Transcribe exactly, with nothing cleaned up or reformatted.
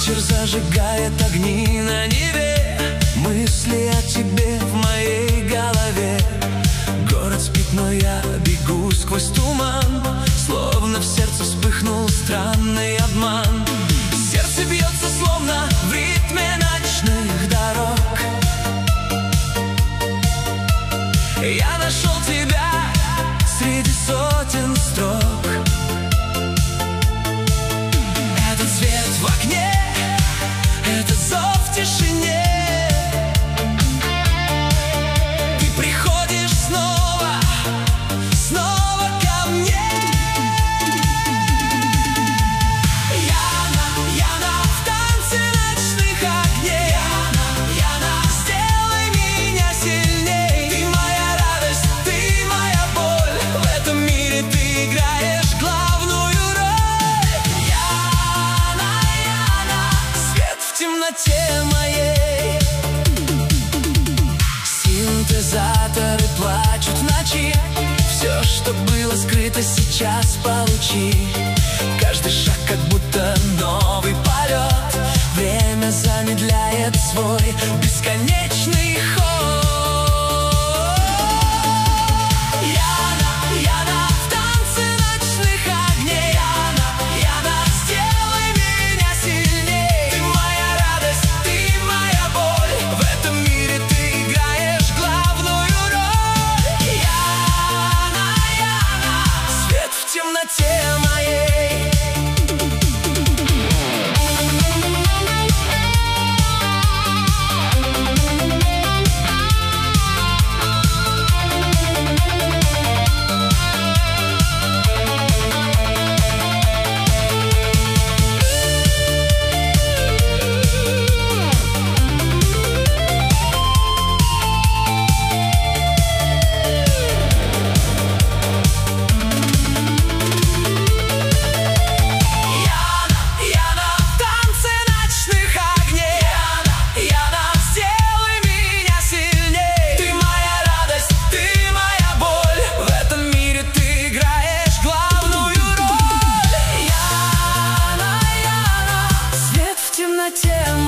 Вечер зажигает огни на небе, мысли о тебе в моей голове. Город спит, но я бегу сквозь туман, словно в сердце вспыхнул странный обман. Сердце бьется, словно в ритме ночных дорог. Я нашел тебя среди сотен строк. Этот свет в окне, этот зов в тишине. Ты приходишь снова, снова ко мне. Яна, Яна, в танце ночных огней. Яна, Яна, сделай меня сильней. Ты моя радость, ты моя боль. В этом мире ты играешь главную роль. Яна, Яна, свет в темноте моей. Синтезаторы плачут в ночи. Все, что было скрыто, сейчас получи. Каждый шаг как будто новый полет. Время замедляет свой бесконечный ход. Яна, Яна, в танце ночных огней. Яна, Яна, сделай меня сильней. Ты моя радость, ты моя боль. В этом мире ты играешь главную роль. Яна, Яна, свет в темноте моей. Темноте.